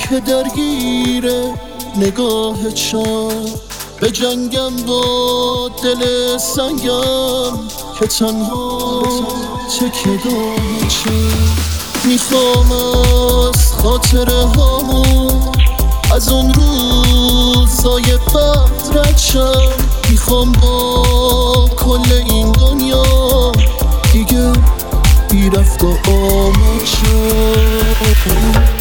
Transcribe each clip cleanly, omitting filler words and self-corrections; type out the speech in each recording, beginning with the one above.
که درگیره نگاه چار به جنگم با دل سنگم که تنها تکه داچه میخوام از خاطره هامون از اون روزای بد رد شم میخوام با کل این دنیا دیگه بی رفت و آمد شم.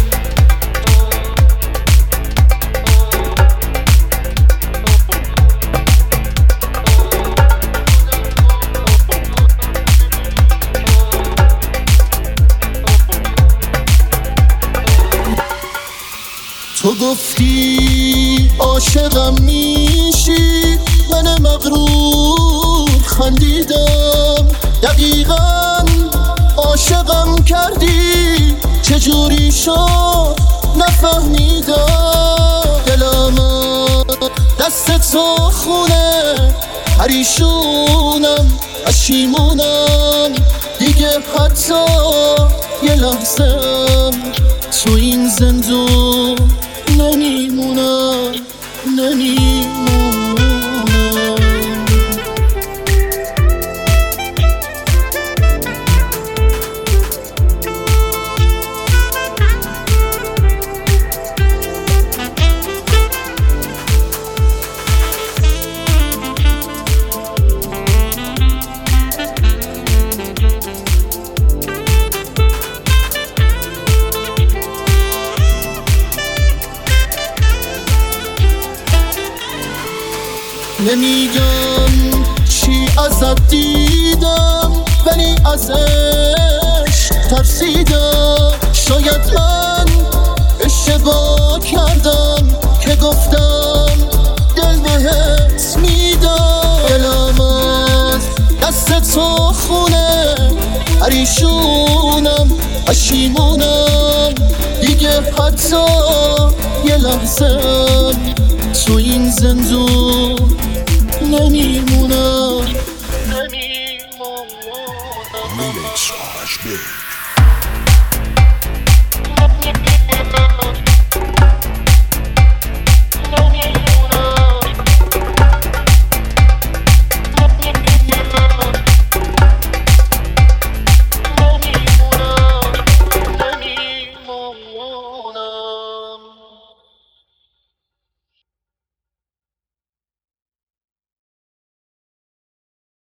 تو گفتی عاشقم میشی، من مغرور خندیدم. دقیقاً عاشقم کردی، چجوری شد نفهمیدم. دلم دست تو خونه، پریشونم پشیمونم، دیگه حتی یه لحظه‌م تو این زندون نمیمونم. نمیگم چی ازت دیدم، ولی ازش ترسیدم. شاید من اشتباه کردم که گفتم دل بهت میدم. دلم از دست تو خونه، پریشونم پشیمونم، دیگه حتی یه لحظه